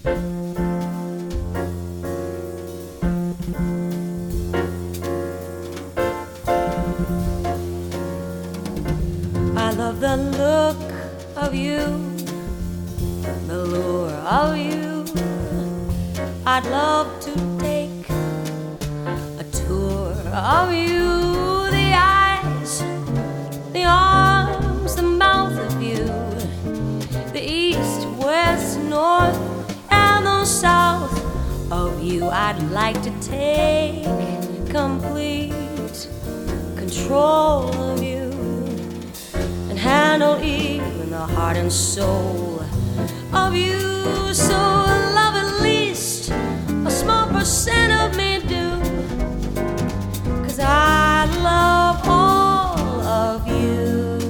I love the look of you, the lure of you. I'd love to take a tour of you. The eyes, the arms, the mouth of you, the east, west, north, and the south of you. I'd like to take complete control of you and handle even the heart and soul of you. So love at least a small percent of me do, 'cause I love all of you.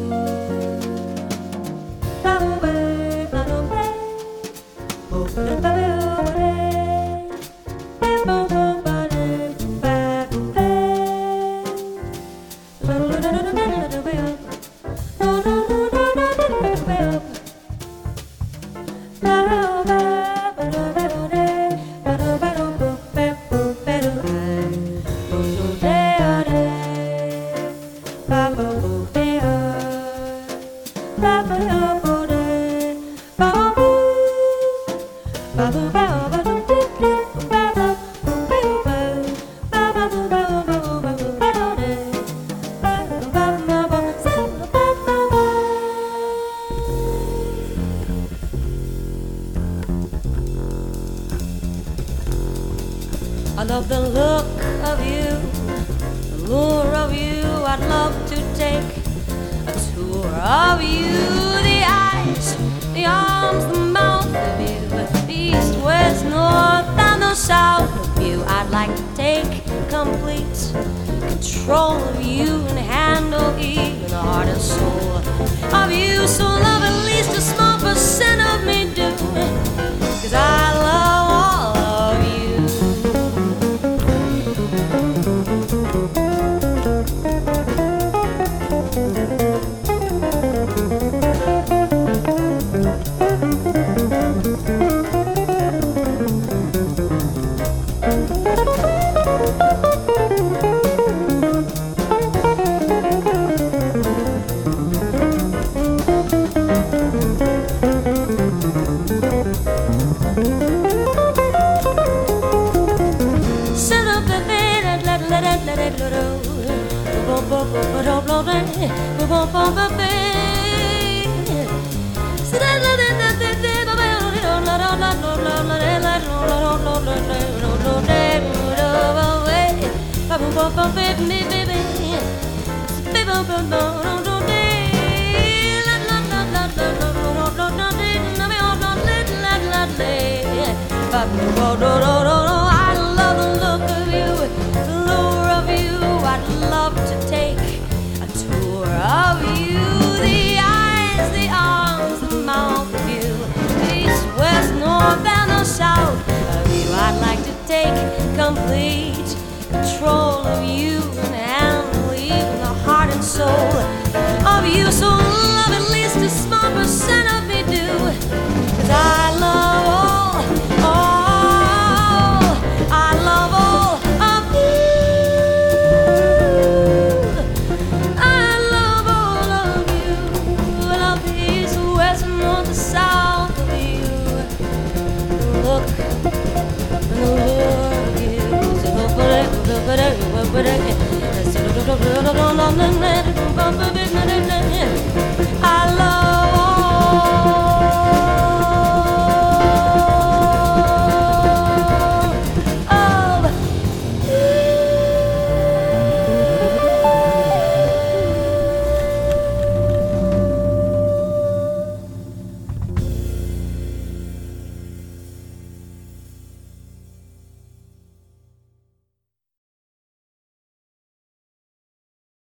I love the look of you, the lure of you. I'd love to take a tour of you. The eyes, the arms, the mouth of you, the east, west, north, and the south of you. I'd like to take complete control of you and handle even the heart and soul of you. So love at least a small percent of me do, 'cause I love all of you. I love the look of you, the lure of you. I'd love to take a tour of you. The eyes, the arms, the mouth of you, the east, west, north, and the south of you. I'd like to take complete control of you and handle even the heart and soul of you. So love at least a small percent of me do, 'cause I love I love all of you. I love all of you. I love the east, west, north, the south of you. Look and the lure of you. So